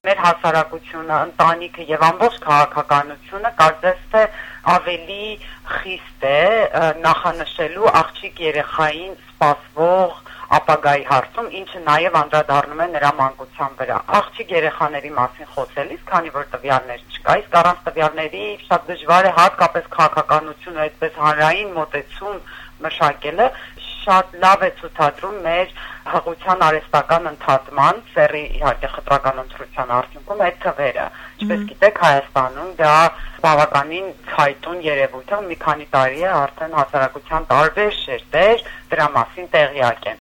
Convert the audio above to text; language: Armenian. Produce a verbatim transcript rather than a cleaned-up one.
մեր հասարակությունը, ընտանիքը եւ ամբողջ քաղաքականությունը կարծես թե ավելի խիստ է նախանշելու աղջիկ երեխային սպասվող ապագայի հարցում, ինչը նաև անդրադառնում է նրա մանկության վրա։ Աղջիկ երեխաների մասին խոսելիս, քանի որ տվյալներ չկա, իսկ առանց տվյալների շատ դժվար է հատկապես քաղաքականությունը այդպես հանրային մոտեցում մշակելը, շատ լավ է ցուցադրում մեր հղության արհեստական ընդհատման, սեռի իհարկե խտրական ընտրության արդյունքում այդ թվերը։ Ինչպես գիտեք, Հայաստանում դա բավականին ցայտուն երևույթ է, մի քանի տարի է արդեն հասարակության տարբեր շերտեր դրա մասին տեղյակ են։